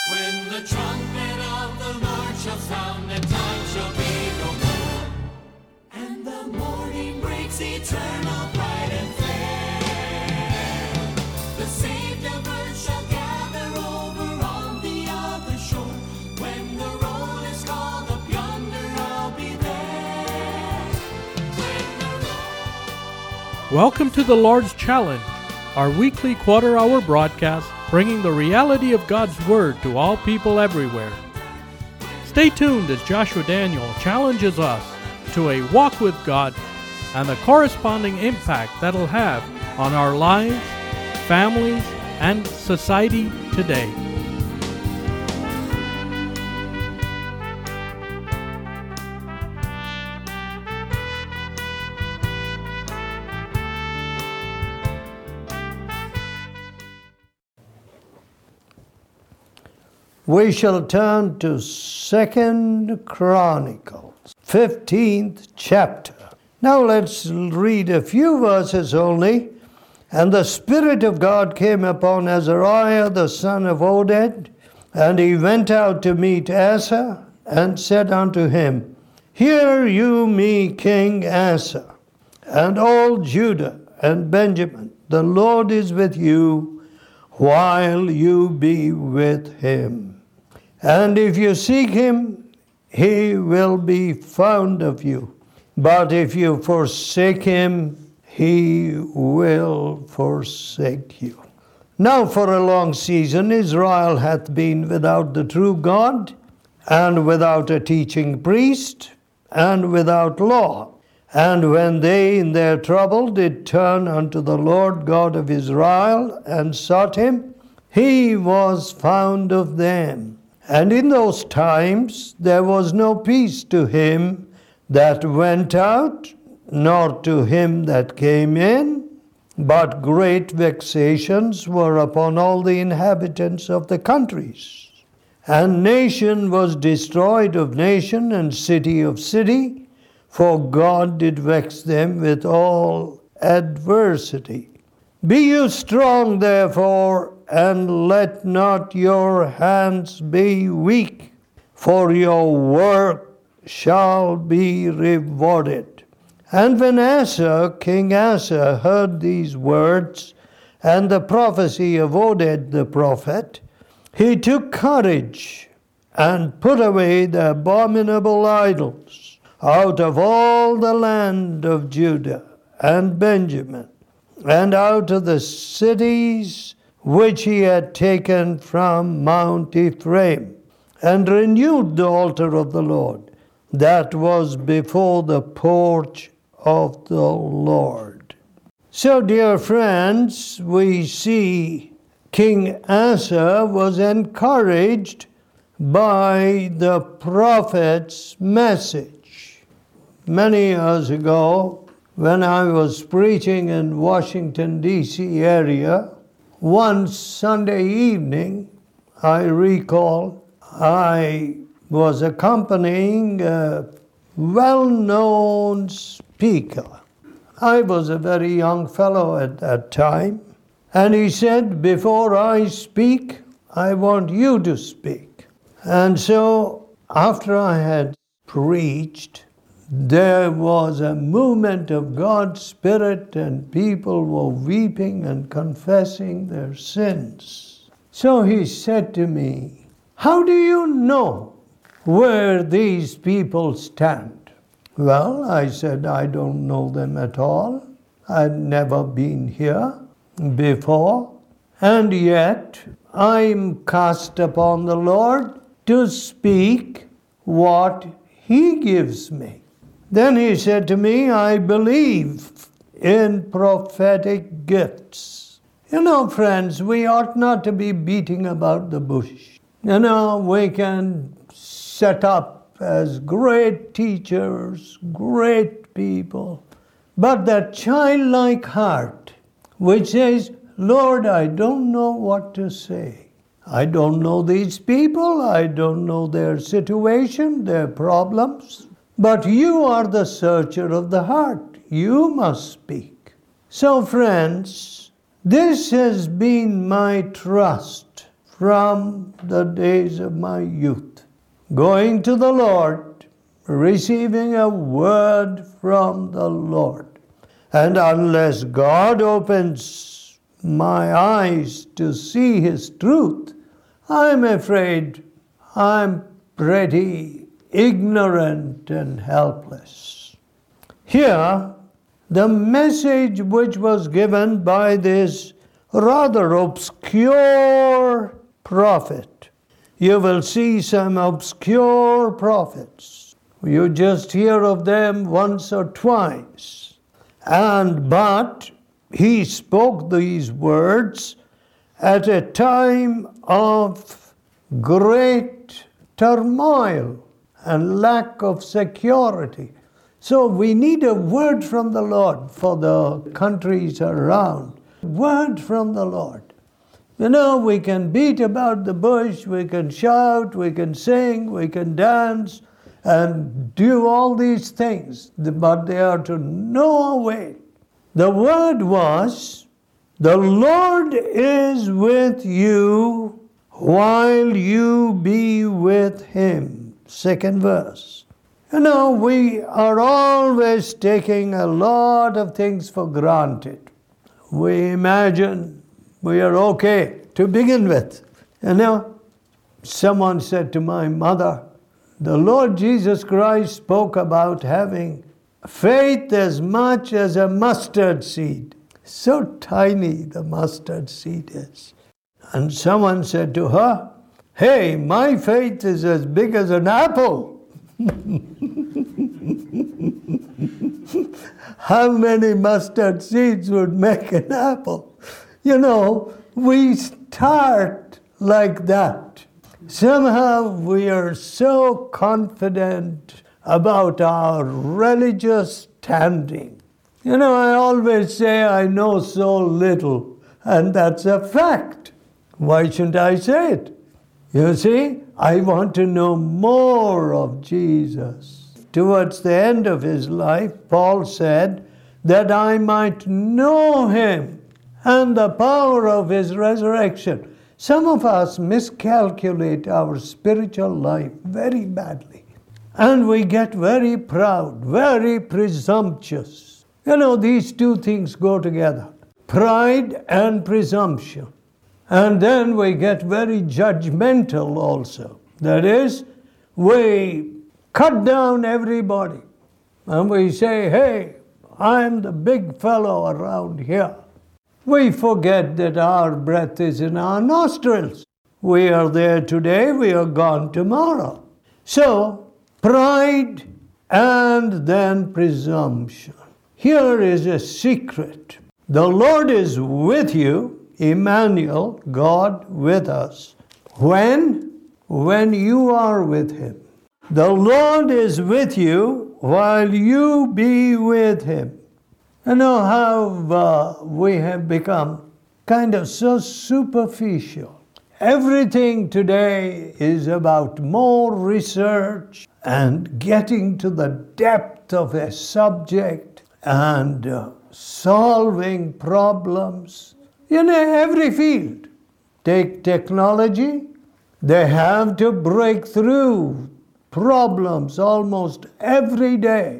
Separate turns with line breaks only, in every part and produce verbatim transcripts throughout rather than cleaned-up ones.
When the trumpet of the Lord shall sound, and time shall be no more, and the morning breaks eternal, bright and fair, the saved of earth shall gather over on the other shore. When the roll is called up yonder, I'll be there. When the roll...
Welcome to the Lord's Challenge, our weekly quarter-hour broadcast bringing the reality of God's Word to all people everywhere. Stay tuned as Joshua Daniel challenges us to a walk with God and the corresponding impact that'll have on our lives, families, and society today.
We shall turn to Second Chronicles, fifteenth chapter. Now let's read a few verses only. And the Spirit of God came upon Azariah the son of Oded, and he went out to meet Asa, and said unto him, Hear you me, King Asa, and all Judah and Benjamin, the Lord is with you, while you be with him. And if you seek him, he will be found of you. But if you forsake him, he will forsake you. Now for a long season Israel hath been without the true God, and without a teaching priest, and without law. And when they in their trouble did turn unto the Lord God of Israel, and sought him, he was found of them. And in those times there was no peace to him that went out, nor to him that came in, but great vexations were upon all the inhabitants of the countries. And nation was destroyed of nation, and city of city, for God did vex them with all adversity. Be you strong, therefore, and let not your hands be weak, for your work shall be rewarded. And when Asa, King Asa, heard these words, and the prophecy of Oded the prophet, he took courage, and put away the abominable idols out of all the land of Judah and Benjamin, and out of the cities which he had taken from Mount Ephraim, and renewed the altar of the Lord, that was before the porch of the Lord. So, dear friends, we see King Asa was encouraged by the prophet's message. Many years ago, when I was preaching in Washington, D C area, one Sunday evening, I recall, I was accompanying a well-known speaker. I was a very young fellow at that time, and he said, before I speak, I want you to speak. And so, after I had preached, there was a movement of God's Spirit, and people were weeping and confessing their sins. So he said to me, How do you know where these people stand? Well, I said, I don't know them at all. I've never been here before. And yet, I'm cast upon the Lord to speak what he gives me. Then he said to me, I believe in prophetic gifts. You know, friends, we ought not to be beating about the bush. You know, we can set up as great teachers, great people, but that childlike heart which says, Lord, I don't know what to say. I don't know these people. I don't know their situation, their problems. But you are the searcher of the heart. You must speak. So, friends, this has been my trust from the days of my youth. Going to the Lord, receiving a word from the Lord. And unless God opens my eyes to see His truth, I'm afraid I'm pretty ignorant and helpless. Here, the message which was given by this rather obscure prophet. You will see some obscure prophets. You just hear of them once or twice. And but he spoke these words at a time of great turmoil and lack of security. So we need a word from the Lord for the countries around. Word from the Lord. You know, we can beat about the bush, we can shout, we can sing, we can dance, and do all these things, but they are to no avail. The word was, the Lord is with you while you be with Him. Second verse. You know, we are always taking a lot of things for granted. We imagine we are okay to begin with. You know, someone said to my mother, the Lord Jesus Christ spoke about having faith as much as a mustard seed. So tiny the mustard seed is. And someone said to her, hey, my faith is as big as an apple. How many mustard seeds would make an apple? You know, we start like that. Somehow we are so confident about our religious standing. You know, I always say I know so little, and that's a fact. Why shouldn't I say it? You see, I want to know more of Jesus. Towards the end of his life, Paul said, that I might know Him and the power of His resurrection. Some of us miscalculate our spiritual life very badly. And we get very proud, very presumptuous. You know, these two things go together. Pride and presumption. And then we get very judgmental also. That is, we cut down everybody. And we say, hey, I'm the big fellow around here. We forget that our breath is in our nostrils. We are there today, we are gone tomorrow. So, pride and then presumption. Here is a secret. The Lord is with you, Emmanuel, God with us. When? When you are with Him. The Lord is with you while you be with Him. You know how uh, we have become kind of so superficial. Everything today is about more research and getting to the depth of a subject and uh, solving problems. You know, every field. Take technology, they have to break through problems almost every day.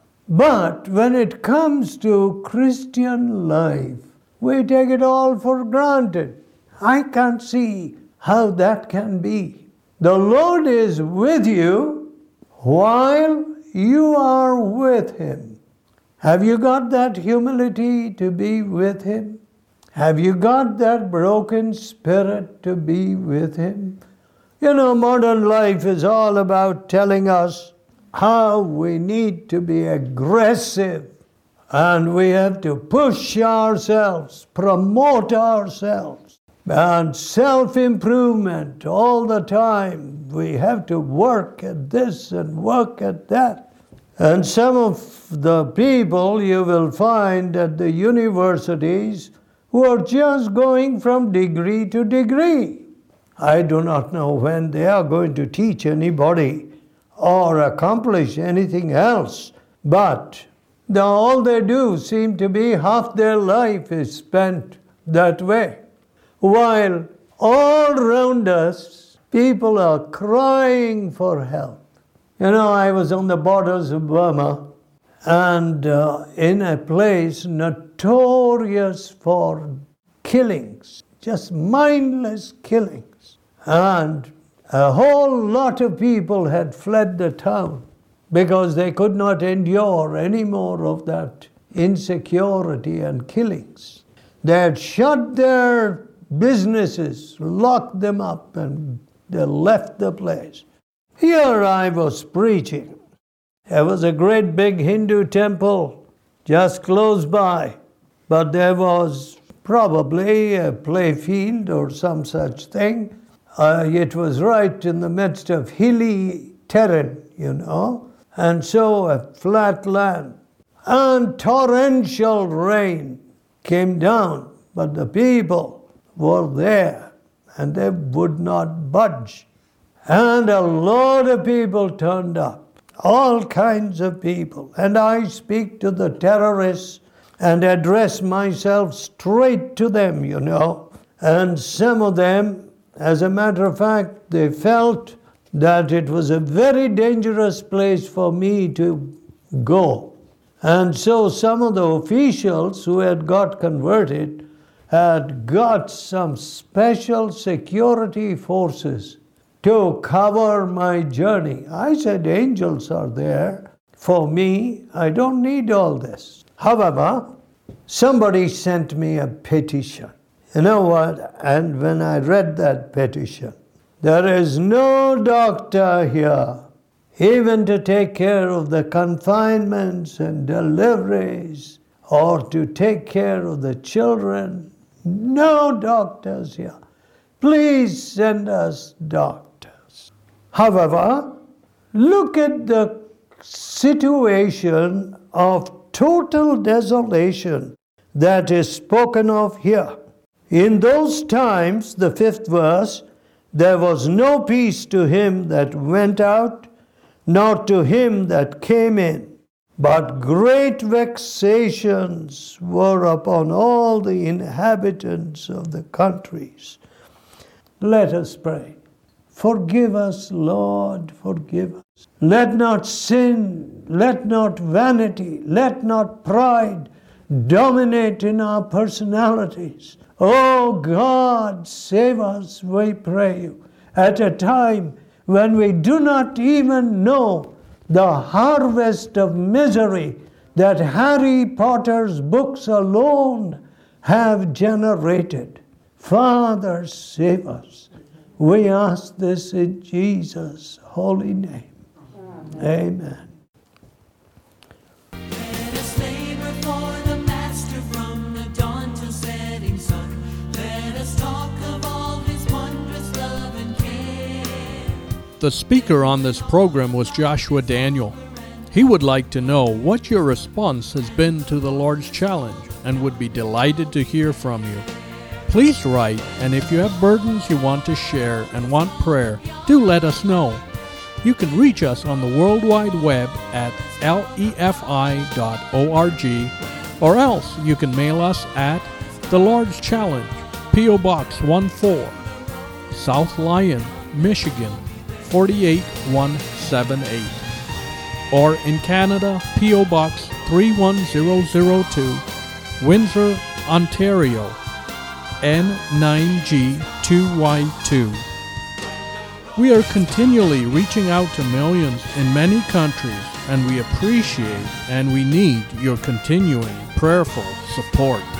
But when it comes to Christian life, we take it all for granted. I can't see how that can be. The Lord is with you while you are with Him. Have you got that humility to be with Him? Have you got that broken spirit to be with Him? You know, modern life is all about telling us how we need to be aggressive and we have to push ourselves, promote ourselves, and self-improvement all the time. We have to work at this and work at that. And some of the people you will find at the universities who are just going from degree to degree. I do not know when they are going to teach anybody or accomplish anything else. But the, all they do seem to be half their life is spent that way. While all around us, people are crying for help. You know, I was on the borders of Burma, and uh, in a place notorious for killings, just mindless killings. And a whole lot of people had fled the town because they could not endure any more of that insecurity and killings. They had shut their businesses, locked them up, and they left the place. Here I was preaching. There was a great big Hindu temple just close by, but there was probably a play field or some such thing. Uh, it was right in the midst of hilly terrain, you know, and so a flat land. And torrential rain came down, but the people were there, and they would not budge. And a lot of people turned up, all kinds of people. And I speak to the terrorists and address myself straight to them, you know. And some of them, as a matter of fact, they felt that it was a very dangerous place for me to go. And so some of the officials who had got converted had got some special security forces to cover my journey. I said, angels are there for me. I don't need all this. However, somebody sent me a petition. You know what? And when I read that petition, there is no doctor here, even to take care of the confinements and deliveries, or to take care of the children. No doctors here. Please send us doctors. However, look at the situation of total desolation that is spoken of here. In those times, the fifth verse, there was no peace to him that went out, nor to him that came in. But great vexations were upon all the inhabitants of the countries. Let us pray. Forgive us, Lord, forgive us. Let not sin, let not vanity, let not pride dominate in our personalities. Oh God, save us, we pray you, at a time when we do not even know the harvest of misery that Harry Potter's books alone have generated. Father, save us. We ask this in Jesus' holy name. Amen.
Let us labor for the Master from the dawn till setting sun. Let us talk of all his wondrous love and care.
The speaker on this program was Joshua Daniel. He would like to know what your response has been to the Lord's Challenge and would be delighted to hear from you. Please write, and if you have burdens you want to share and want prayer, do let us know. You can reach us on the World Wide Web at lefi dot org, or else you can mail us at The Lord's Challenge, P O Box one four, South Lyon, Michigan four eight one seven eight, or in Canada, P O Box three one zero zero two, Windsor, Ontario, N nine G two Y two. We are continually reaching out to millions in many countries, and we appreciate and we need your continuing prayerful support.